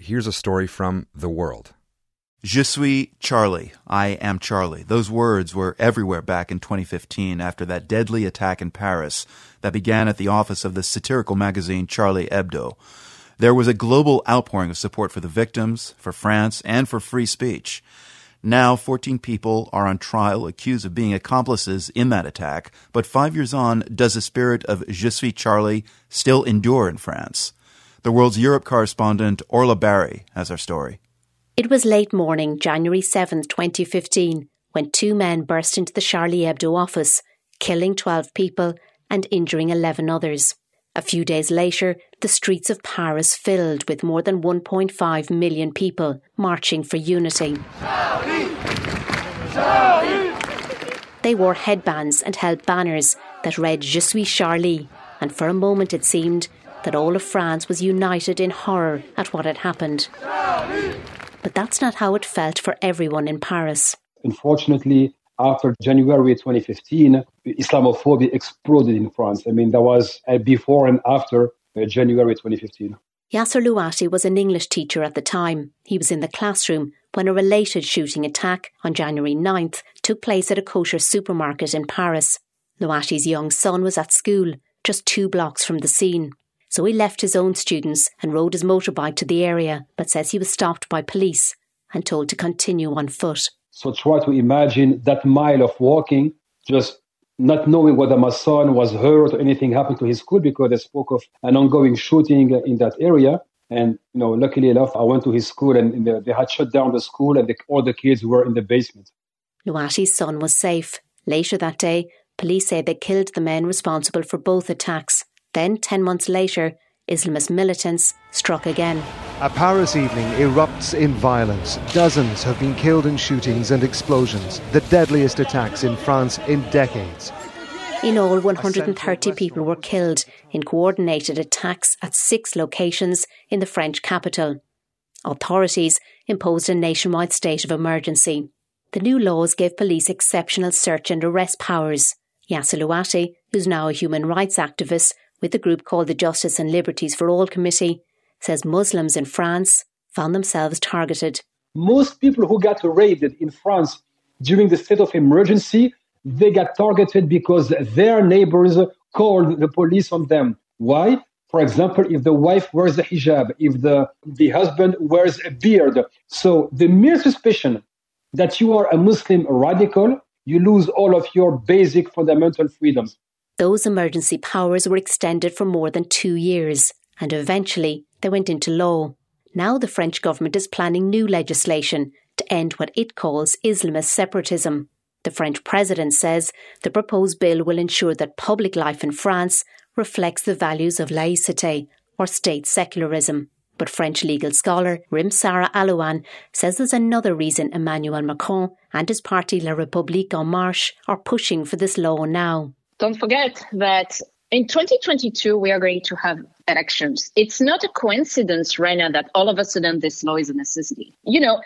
here's a story from The World. Je suis Charlie. I am Charlie. Those words were everywhere back in 2015 after that deadly attack in Paris that began at the office of the satirical magazine Charlie Hebdo. There was a global outpouring of support for the victims, for France, and for free speech. Now, 14 people are on trial accused of being accomplices in that attack, but 5 years on, does the spirit of Je suis Charlie still endure in France? The World's Europe correspondent Orla Barry has our story. It was late morning, January 7th, 2015, when 2 men burst into the Charlie Hebdo office, killing 12 people and injuring 11 others. A few days later, the streets of Paris filled with more than 1.5 million people marching for unity. Charlie! Charlie! They wore headbands and held banners that read Je suis Charlie, and for a moment it seemed that all of France was united in horror at what had happened. Charlie! But that's not how it felt for everyone in Paris. Unfortunately, after January 2015, Islamophobia exploded in France. I mean, there was a before and after January 2015. Yasser Louati was an English teacher at the time. He was in the classroom when a related shooting attack on January 9th took place at a kosher supermarket in Paris. Louati's young son was at school, just 2 blocks from the scene. So he left his own students and rode his motorbike to the area, but says he was stopped by police and told to continue on foot. So try to imagine that mile of walking, just not knowing whether my son was hurt or anything happened to his school, because they spoke of an ongoing shooting in that area. And, luckily enough, I went to his school and they had shut down the school and all the kids were in the basement. Louati's son was safe. Later that day, police say they killed the men responsible for both attacks. Then, 10 months later, Islamist militants struck again. A Paris evening erupts in violence. Dozens have been killed in shootings and explosions, the deadliest attacks in France in decades. In all, 130 people were killed in coordinated attacks at 6 locations in the French capital. Authorities imposed a nationwide state of emergency. The new laws gave police exceptional search and arrest powers. Yasser Louati, who's now a human rights activist with the group called the Justice and Liberties for All Committee, says Muslims in France found themselves targeted. Most people who got raided in France during the state of emergency, they got targeted because their neighbors called the police on them. Why? For example, if the wife wears a hijab, if the husband wears a beard. So the mere suspicion that you are a Muslim radical, you lose all of your basic fundamental freedoms. Those emergency powers were extended for more than 2 years, and eventually they went into law. Now the French government is planning new legislation to end what it calls Islamist separatism. The French president says the proposed bill will ensure that public life in France reflects the values of laïcité, or state secularism. But French legal scholar Rimsara Alouane says there's another reason Emmanuel Macron and his party La République En Marche are pushing for this law now. Don't forget that in 2022, we are going to have elections. It's not a coincidence, Raina, that all of a sudden this law is a necessity.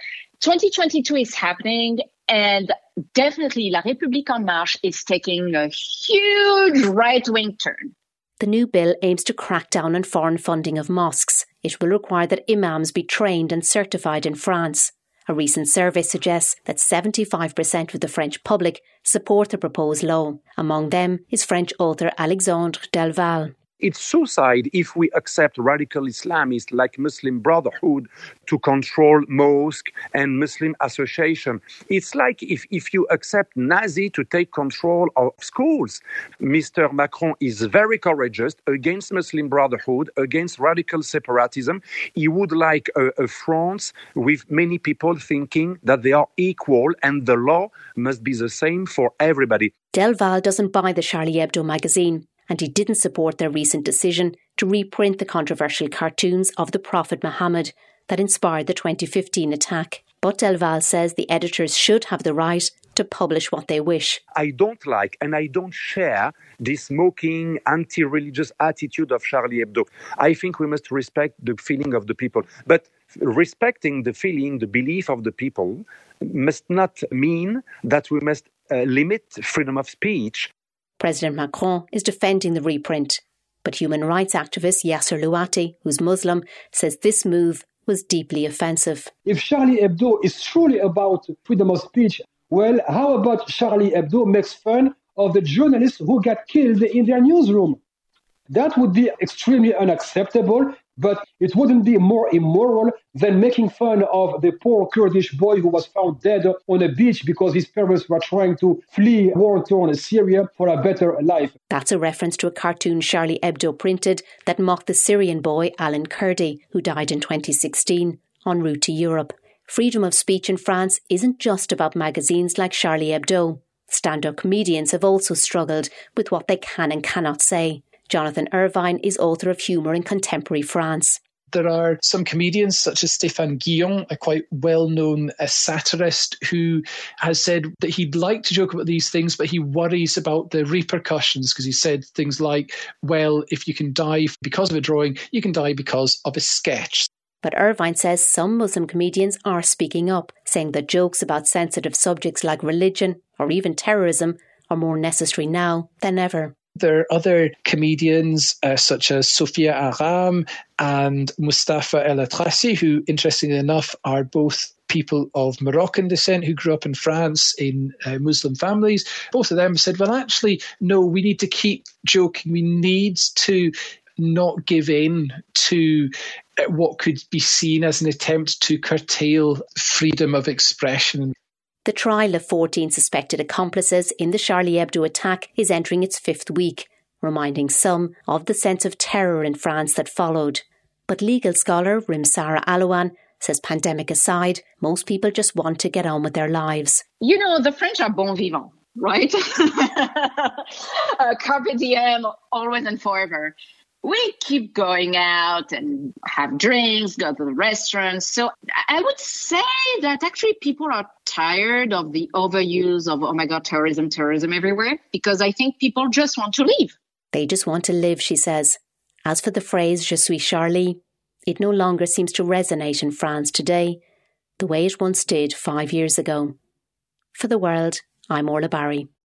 2022 is happening, and definitely La République En Marche is taking a huge right-wing turn. The new bill aims to crack down on foreign funding of mosques. It will require that imams be trained and certified in France. A recent survey suggests that 75% of the French public support the proposed law. Among them is French author Alexandre Delval. It's suicide if we accept radical Islamists like Muslim Brotherhood to control mosque and Muslim association. It's like if you accept Nazi to take control of schools. Mr. Macron is very courageous against Muslim Brotherhood, against radical separatism. He would like a France with many people thinking that they are equal and the law must be the same for everybody. Delval doesn't buy the Charlie Hebdo magazine, and he didn't support their recent decision to reprint the controversial cartoons of the Prophet Muhammad that inspired the 2015 attack. But Delval says the editors should have the right to publish what they wish. I don't like and I don't share this mocking, anti-religious attitude of Charlie Hebdo. I think we must respect the feeling of the people. But respecting the feeling, the belief of the people must not mean that we must limit freedom of speech. President Macron is defending the reprint, but human rights activist Yasser Louati, who's Muslim, says this move was deeply offensive. If Charlie Hebdo is truly about freedom of speech, well, how about Charlie Hebdo makes fun of the journalists who got killed in their newsroom? That would be extremely unacceptable, but it wouldn't be more immoral than making fun of the poor Kurdish boy who was found dead on a beach because his parents were trying to flee war-torn Syria for a better life. That's a reference to a cartoon Charlie Hebdo printed that mocked the Syrian boy Alan Kurdi, who died in 2016, en route to Europe. Freedom of speech in France isn't just about magazines like Charlie Hebdo. Stand-up comedians have also struggled with what they can and cannot say. Jonathan Irvine is author of Humour in Contemporary France. There are some comedians such as Stéphane Guillon, a quite well-known satirist, who has said that he'd like to joke about these things, but he worries about the repercussions because he said things like, well, if you can die because of a drawing, you can die because of a sketch. But Irvine says some Muslim comedians are speaking up, saying that jokes about sensitive subjects like religion or even terrorism are more necessary now than ever. There are other comedians such as Sophia Aram and Mustafa El Atrassi, who, interestingly enough, are both people of Moroccan descent who grew up in France in Muslim families. Both of them said, well, actually, no, we need to keep joking. We need to not give in to what could be seen as an attempt to curtail freedom of expression. The trial of 14 suspected accomplices in the Charlie Hebdo attack is entering its 5th week, reminding some of the sense of terror in France that followed. But legal scholar Rimsara Alouan says, pandemic aside, most people just want to get on with their lives. You know, the French are bon vivant, right? Carpe diem, always and forever. We keep going out and have drinks, go to the restaurants. So I would say that actually people are tired of the overuse of, oh my God, terrorism everywhere, because I think people just want to leave. They just want to live, she says. As for the phrase, Je suis Charlie, it no longer seems to resonate in France today the way it once did 5 years ago. For The World, I'm Orla Barry.